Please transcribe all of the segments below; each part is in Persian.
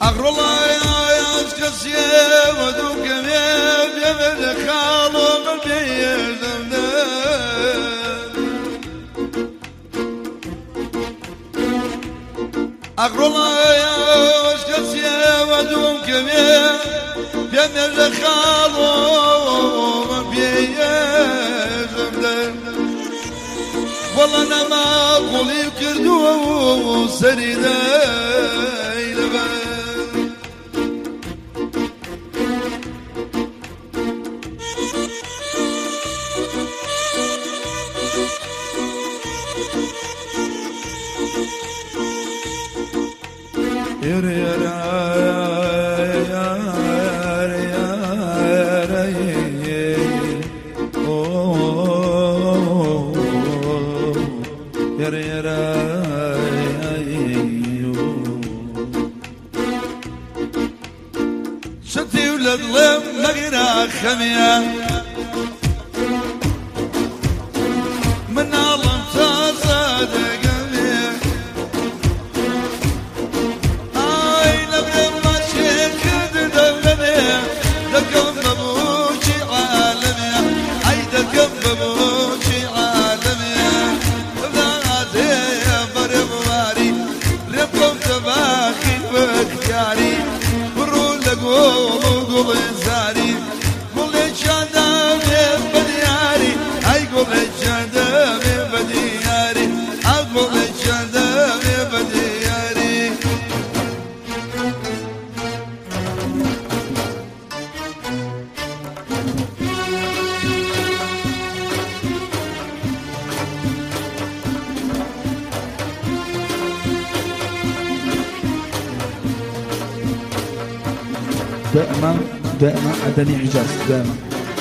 الله يا اسكسيه ودوك يا من خالو قلبي الله يا اسكسيه ودوك يا من خالو قلبي والله انا ما قولي كردو سريده شتي ولد لم مقرا خمية من الله تصاد قمية اي لم ما شكد دمني دقم ببوشي عالمي اي دقم ببوشي عالمي بلادي بربواري ربكم تباخي واختياري قول زاري قول الشادم بدياري اي قول الشادم بدياري اقول الشادم بدياري دائما عدني حجاز دائما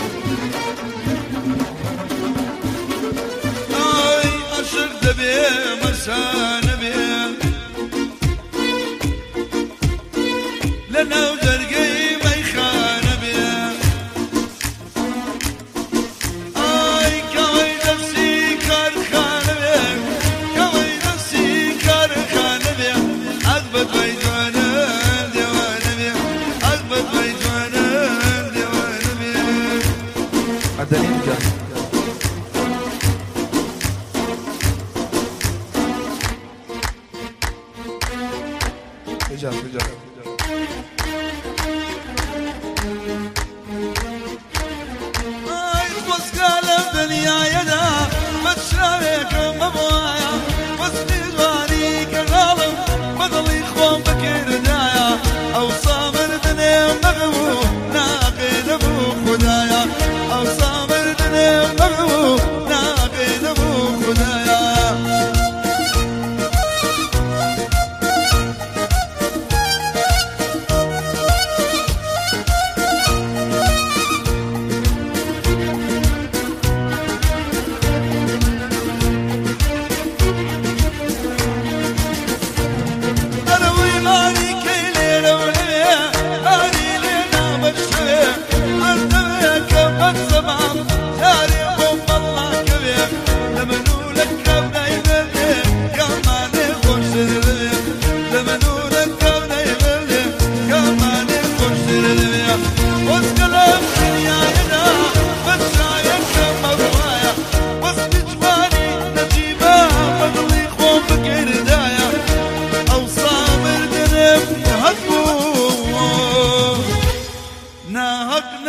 اي اشر دبي مسان بي لنا ودرقي ما يخان بي اي كوي نفسي كارخان بي كوي نفسي كارخان بي اثبت بيتوانا ديوان بي اثبت بيتوانا عدني حجاز حجاز اي وسقال الدنيا يدا بتشارك مبوايا وسني دواني كغالب بدل اخوان بكير دايا او صابر دنيا مغبو ناقي نبو خدايا او صابر دنيا مغبو ناقي نبو خدايا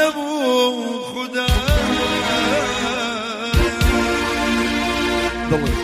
ضل